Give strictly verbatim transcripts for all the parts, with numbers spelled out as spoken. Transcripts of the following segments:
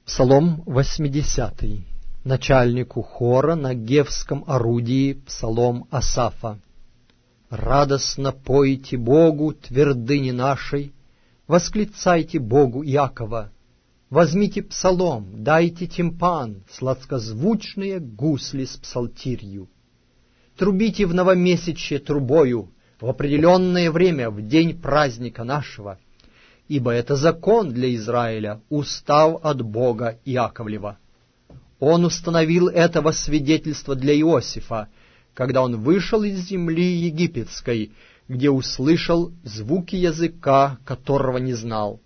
Псалом восьмидесятый. Начальнику хора на гевском орудии псалом Асафа. Радостно пойте Богу, твердыни нашей, восклицайте Богу Иакова. Возьмите псалом, дайте тимпан, сладкозвучные гусли с псалтирью. Трубите в новомесячье трубою, в определенное время, в день праздника нашего, ибо это закон для Израиля, устав от Бога Иаковлева. Он установил это во свидетельство для Иосифа, когда он вышел из земли египетской, где услышал звуки языка, которого не знал.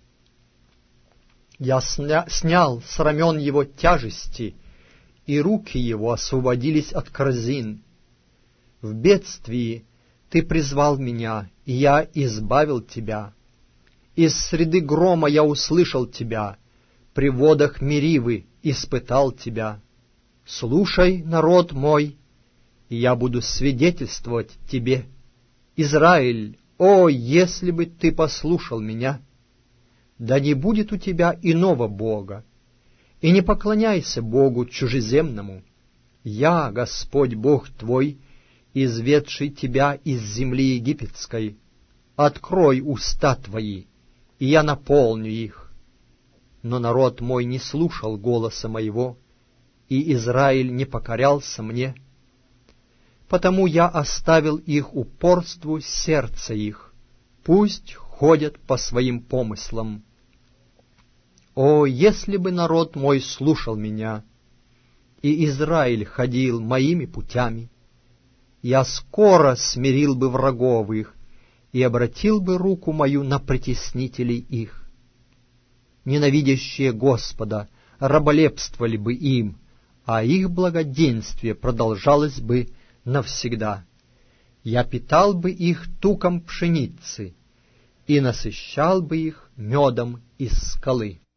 Я сня, снял с рамен его тяжести, и руки его освободились от корзин. В бедствии ты призвал меня, и я избавил тебя. Из среды грома я услышал тебя, при водах Меривы испытал тебя. Слушай, народ мой, и я буду свидетельствовать тебе. Израиль, о, если бы ты послушал меня! Да не будет у тебя иного Бога, и не поклоняйся Богу чужеземному. Я, Господь Бог твой, изведший тебя из земли египетской. Открой уста твои, и я наполню их. Но народ мой не слушал голоса моего, и Израиль не покорялся мне. Потому я оставил их упорству сердца их, пусть ходят по своим помыслам. О, если бы народ мой слушал меня, и Израиль ходил моими путями, я скоро смирил бы врагов их и обратил бы руку мою на притеснителей их. Ненавидящие Господа раболепствовали бы им, а их благоденствие продолжалось бы навсегда. Я питал бы их туком пшеницы и насыщал бы их медом из скалы.